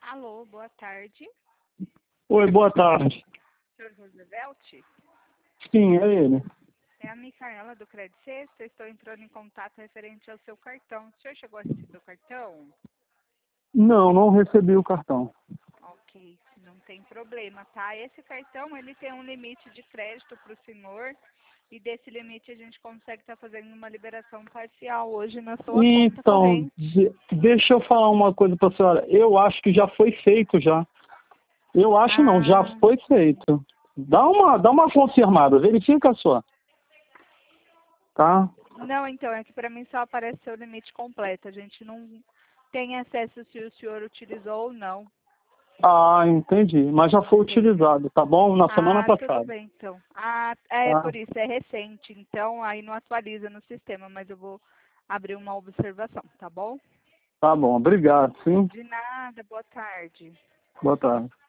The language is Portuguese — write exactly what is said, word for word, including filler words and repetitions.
Alô, boa tarde. Oi, boa tarde. senhor Roosevelt? Sim, é ele. É a Micaela do Credit Sexta. Estou entrando em contato referente ao seu cartão. O senhor chegou a receber o cartão? Não, não recebi o cartão. Ok, não tem problema, tá? Esse cartão, ele tem um limite de crédito para o senhor e desse limite a gente consegue estar fazendo uma liberação parcial hoje na sua conta Então, corrente. de- deixa eu falar uma coisa para a senhora. Eu acho que já foi feito já. Eu acho não, já Ah, foi feito. Dá uma, dá uma confirmada, verifica só. Tá? não, então, é que para mim só aparece seu limite completo. A gente não tem acesso se o senhor utilizou ou não. Ah, entendi. Mas já foi Entendeu? utilizado, tá bom? Na semana Ah, tudo passada. bem, então. Ah, é Tá? por isso, é recente, então aí não atualiza no sistema, mas eu vou abrir uma observação, tá bom? Tá bom, obrigado, sim. De nada, boa tarde. Boa tarde.